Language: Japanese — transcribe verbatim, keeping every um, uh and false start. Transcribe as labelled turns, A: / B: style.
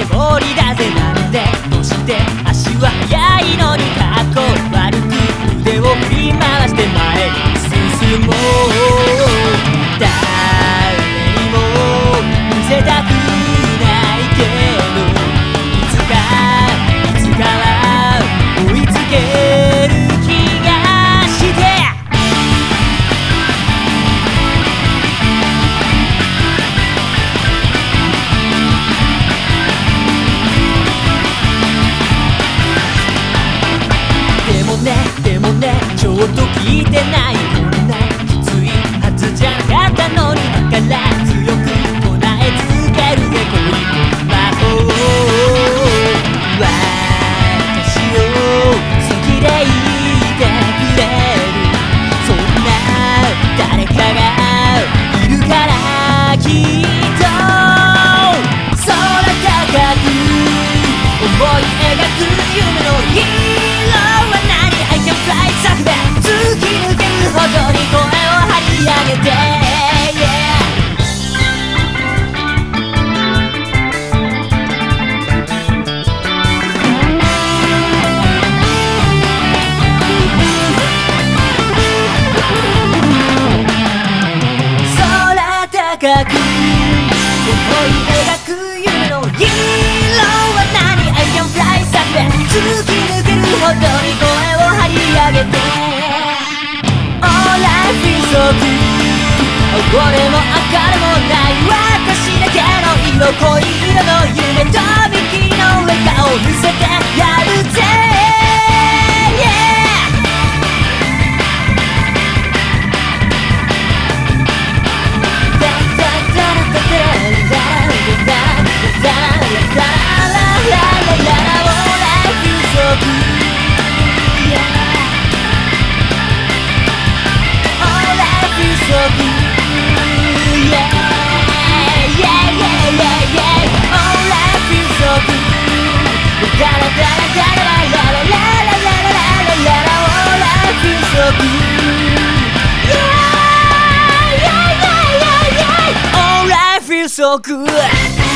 A: 通りだぜなんでどうして足は速いのにかっこ悪く腕を振り回して前に進もう誰にも見せたくないけどいつかいつかは追いつける気がしてでもねでもねちょっと聞いてないこんなきついはずじゃなかったのにだから強く唱え続けるぜこの魔法私を好きでいてくれるそんな誰かがいるからきっと空高く思い描く夢の色は何 I can fly 叫べ突き抜けるほどに声を張り上げて、yeah高く思い描く夢の色は何 I can fly 叫べ突き抜けるほどに声を張り上げて All life is so good 俺も明るもない私だけの色恋色の夢とびきりの笑顔見せてやるぜSo good